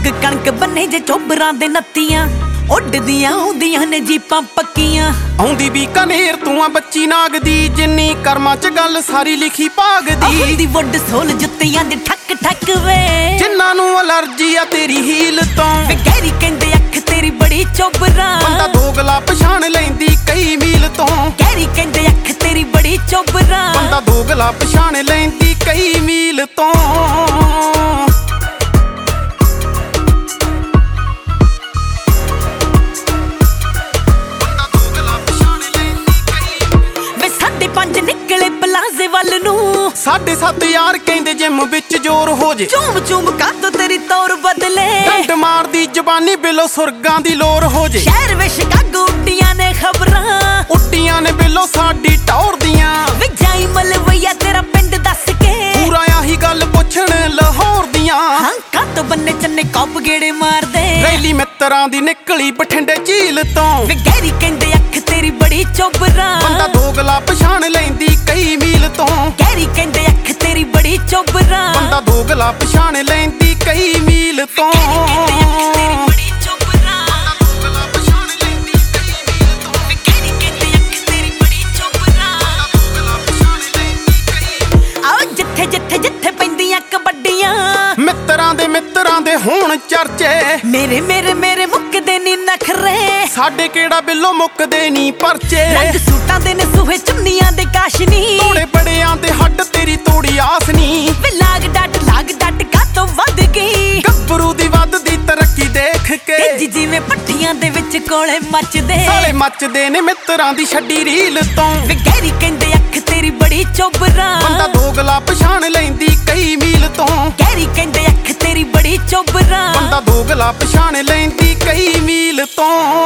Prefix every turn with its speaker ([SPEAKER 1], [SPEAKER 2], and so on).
[SPEAKER 1] ਪੱਗ ਕਣਕ ਬੰਨੇ ਜੇ ਚੋਬਰਾਂ ਦੇ ਨੱਤੀਆਂ ਉੱਡਦੀਆਂ ਆਉਂਦੀਆਂ ਨੇ ਜੀਪਾਂ ਪੱਕੀਆਂ।
[SPEAKER 2] ਆਉਂਦੀ ਬੀਕਾਨੇਰ ਤੂੰ ਆ ਬੱਚੀ ਨਾਗ ਦੀ, ਜਿੰਨੀ ਕਰਮਾਂ ਚ ਗੱਲ ਸਾਰੀ ਲਿਖੀ ਭਾਗ ਦੀ।
[SPEAKER 1] ਹੁੰਦੀ ਵੱਡ ਸੋਲ ਜੁੱਤੀਆਂ ਦੇ ਠੱਕ ਠੱਕ ਵੇ,
[SPEAKER 2] ਜਿੰਨਾਂ ਨੂੰ ਅਲਰਜੀ ਆ ਤੇਰੀ ਹੀਲ ਤੋਂ।
[SPEAKER 1] ਵੇ ਗਹਿਰੀ ਕਹਿੰਦੇ ਅੱਖ ਤੇਰੀ ਬੜੀ ਚੋਬਰਾਂ,
[SPEAKER 2] ਬੰਦਾ ਦੋਗਲਾ ਪਛਾਣ ਲੈਂਦੀ ਕਈ ਮੀਲ ਤੋਂ।
[SPEAKER 1] ਗਹਿਰੀ ਕਹਿੰਦੇ ਅੱਖ ਤੇਰੀ ਬੜੀ ਚੋਬਰਾਂ,
[SPEAKER 2] ਬੰਦਾ ਦੋਗਲਾ ਪਛਾਣ ਲੈਂਦੀ ਕਈ ਮੀਲ ਤੋਂ।
[SPEAKER 1] ਨਿਕਲੇ ਪਲਾਜ਼ੇ ਵੱਲ ਨੂੰ
[SPEAKER 2] 7.5 ਯਾਰ ਕਹਿੰਦੇ ਜਿਮ ਵਿੱਚ ਜ਼ੋਰ ਹੋ ਜੇ।
[SPEAKER 1] ਚੂਮ ਚੂਮ ਕੱਦ ਤੇਰੀ ਤੌਰ ਬਦਲੇ,
[SPEAKER 2] ਡੰਡ ਮਾਰਦੀ ਜ਼ਬਾਨੀ ਬਿੱਲੋ ਸੁਰਗਾਂ ਦੀ ਲੋਰ ਹੋ ਜੇ।
[SPEAKER 1] ਸ਼ਹਿਰ ਵਿੱਚ ਸ਼ਿਕਾਗੋ ਉੱਡੀਆਂ ਨੇ ਖਬਰਾਂ,
[SPEAKER 2] ਉੱਡੀਆਂ ਨੇ ਬਿੱਲੋ ਸਾਡੀ ਟੌਰ ਦੀਆਂ।
[SPEAKER 1] ਵੇ ਜਾਈ ਮਲਵਈਆ ਤੇਰਾ ਪਿੰਡ ਦੱਸ ਕੇ,
[SPEAKER 2] ਪੂਰਾ ਆਹੀ ਗੱਲ ਪੁੱਛਣ ਲਾਹੌਰ ਦੀਆਂ।
[SPEAKER 1] ਹਾਂ ਕੱਦ ਬੰਨੇ ਚੰਨੇ ਕੱਪ ਗੇੜੇ ਮਾਰਦੇ,
[SPEAKER 2] ਰੈਲੀ ਮਿੱਤਰਾਂ ਦੀ ਨਿਕਲੀ ਬਠਿੰਡੇ ਝੀਲ ਤੋਂ।
[SPEAKER 1] ਵੇ ਗਹਿਰੀ ਕਹਿੰਦੇ ਅੱਖ ਤੇਰੀ ਬੜੀ ਚੋਬਰਾਂ,
[SPEAKER 2] ਬੰਦਾ ਦੋਗਲਾ ਪਛਾਣ ਲੈਂਦੀ ਕਈ ਮੀਲ ਤੋਂ।
[SPEAKER 1] ਗਹਿਰੀ ਕਹਿੰਦੇ ਅੱਖ ਤੇਰੀ ਬੜੀ ਚੋਬਰਾਂ,
[SPEAKER 2] ਬੰਦਾ ਦੋਗਲਾ ਪਛਾਣ ਲੈਂਦੀ ਕਈ ਮੀਲ ਤੋਂ।
[SPEAKER 1] ਜਿੱਥੇ ਜਿੱਥੇ ਜਿੱਥੇ ਪੈਂਦੀਆਂ ਕਬੱਡੀਆਂ,
[SPEAKER 2] ਮਿੱਤਰਾਂ ਦੇ ਹੋਣ ਚਰਚੇ।
[SPEAKER 1] ਮੇਰੇ ਮੇਰੇ ਮੇਰੇ ਮੁੱਕਦੇ ਨੀ ਨਖਰੇ,
[SPEAKER 2] ਸਾਡੇ ਕਿਹੜਾ ਬਿੱਲੋ ਮੁੱਕਦੇ ਨੀ ਪਰਚੇ।
[SPEAKER 1] ਰੰਗ ਸੂਟਾਂ ਦੇ ਨੇ ਸੂਹੇ ਚੁੰਨੀਆਂ ਦੇ ਕਾਸ਼ਨੀ,
[SPEAKER 2] ਤੋੜੇ ਬੜਿਆਂ ਦੇ ਹੱਡ ਤੇਰੀ ਤੋੜੀ ਆਸ ਨੀ।
[SPEAKER 1] ਵੇ ਲਾਗ ਡੱਟ ਕਾਤੋਂ ਵੱਧ ਗਈ,
[SPEAKER 2] ਗੱਭਰੂ ਦੀ ਵੱਧਦੀ ਤਰੱਕੀ ਦੇਖ ਕੇ।
[SPEAKER 1] ਜਿਵੇਂ ਪੱਟੀਆਂ ਦੇ ਵਿੱਚ ਕੋਲੇ ਮੱਚਦੇ,
[SPEAKER 2] ਸਾਲੇ ਮੱਚਦੇ ਨੇ ਮਿੱਤਰਾਂ ਦੀ ਛੱਡੀ ਰੀਲ ਤੋਂ।
[SPEAKER 1] ਵੇ ਗਹਿਰੀ ਕਹਿੰਦੇ ਅੱਖ ਤੇਰੀ ਬੜੀ ਚੋਬਰਾਂ,
[SPEAKER 2] ਬੰਦਾ ਦੋਗਲਾ ਪਛਾਣ ਲੈਂਦੀ ਕਈ ਮੀਲ ਤੋਂ।
[SPEAKER 1] ਗਹਿਰੀ ਕਹਿੰਦੇ ਅੱਖ ਤੇਰੀ ਬੜੀ ਚੋਬਰਾਂ,
[SPEAKER 2] ਬੰਦਾ ਦੋਗਲਾ ਪਛਾਣ ਲੈਂਦੀ ਕਈ ਮੀਲ ਤੋਂ।